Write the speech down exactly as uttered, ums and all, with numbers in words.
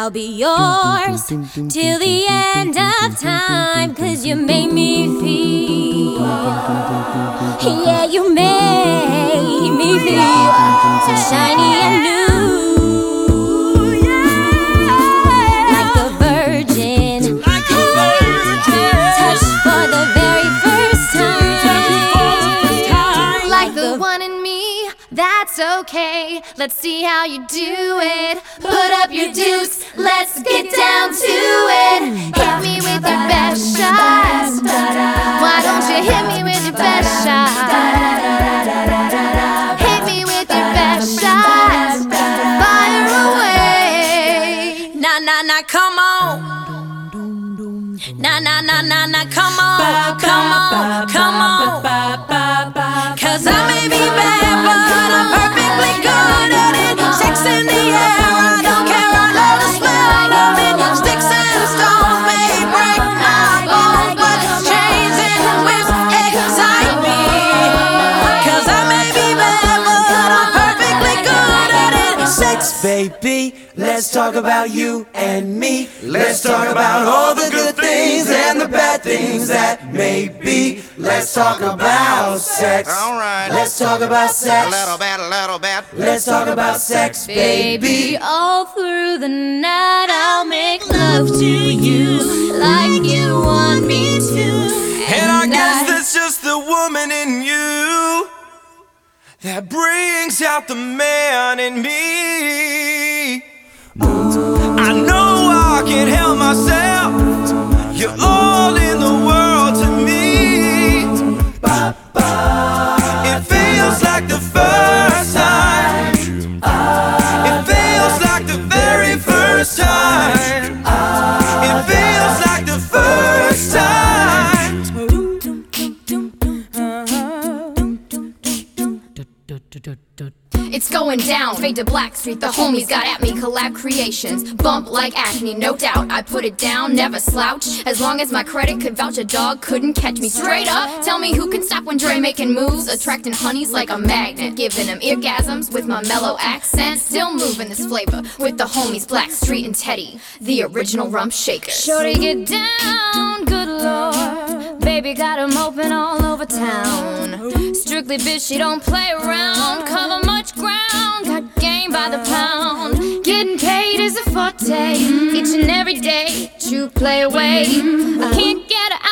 I'll be yours till the end of time, 'cause you made me feel, yeah, you made me feel so shiny and new, like the virgin, touched for the very first time, like the one in me. That's okay, let's see how you do it. Put up your dukes, let's get down to it. Hit me with your best shot. Why don't you hit me with your best shot? Hit me with your best shot. Fire away. Nah, nah, nah, come on. Nah, nah, nah, nah, nah, come on, come on, come on. 'Cause I may be bad, but I'm perfectly good at it. Sex in the air, I don't care, I love the smell of it. Sticks and stones may break my bones, but chains and whips excite me. 'Cause I may be bad, but I'm perfectly good at it. Sex, baby, let's talk about you and me. Let's talk about all the good things and the bad things that may be. Let's talk about sex. All right. Let's talk about sex. A little bit, a little bit. Let's talk about sex, baby. Baby, all through the night I'll make love to you like you want me to. And I guess that's just the woman in you that brings out the man in me. I know I can't help myself. You're all in the world to me. It feels like the first time. It feels like the very first time. It feels like the first time. It's going down, fade to Blackstreet, the homies got at me, collab creations. Bump like acne, no doubt, I put it down, never slouch. As long as my credit could vouch, a dog couldn't catch me. Straight up, tell me who can stop when Dre making moves, attracting honeys like a magnet, giving them orgasms with my mellow accent. Still moving this flavor with the homies Blackstreet and Teddy, the original rump shakers. Shorty, get down, good lord. Baby got 'em open all over town. Strictly bitch, she don't play around. Cover much ground, got game by the pound. Getting paid is a forte, each and every day. True play away, I can't get her